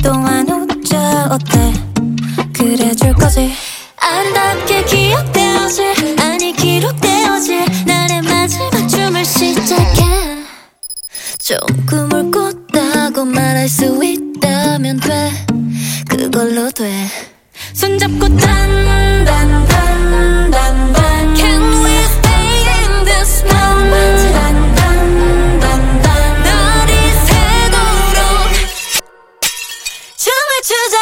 동안 웃자 어때? 그래줄 거지. 아름답게 기억되어질, 아니 기록되어질 날의 마지막 춤을 시작해. 좋은 꿈을 꿨다고 말할 수 있다면 돼. 그걸로 돼. 손잡고 단단단단단 Can we stay in this moment? 단단단단단 너를 세도록 춤을 추자.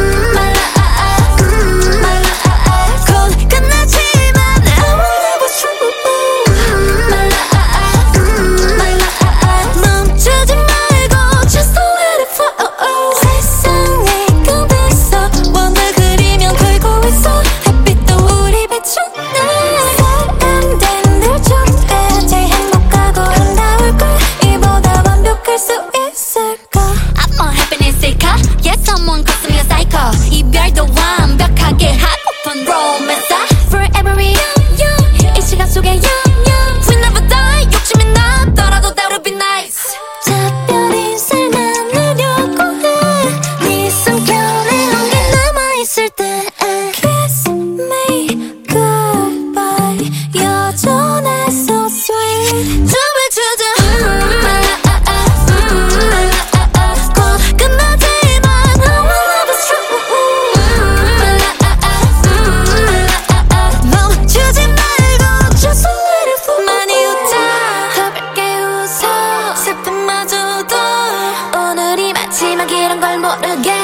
곧 끝나지만 I will never stop. 멈추지 말고 just let it flow. 세상에 끝에서 원을 그리면 돌고 있어. 햇빛도 우리 비추네. 사람들 늘 좋게 제일 행복하고 아름다울걸. 이보다 완벽할 수 있을까? I'm a happiness seeker. Yes, someone calls me a psycho. 이별도 완벽하게 하고픈 romance. Forever young, 이 시간 속에 young. We never die. 욕심이 나더라도 that would be nice. 작별 인사를 나누려고 해. 네 숨결에 온게 남아있을 때 Kiss me goodbye. 여전해 so sweet. 춤을 추자. 곧 끝나지만 I will never stop. 멈추지 말고 just let it flow. 많이 웃자. 더 밝게 웃어. 슬픔마저도 오늘이 마지막이란 걸 모르게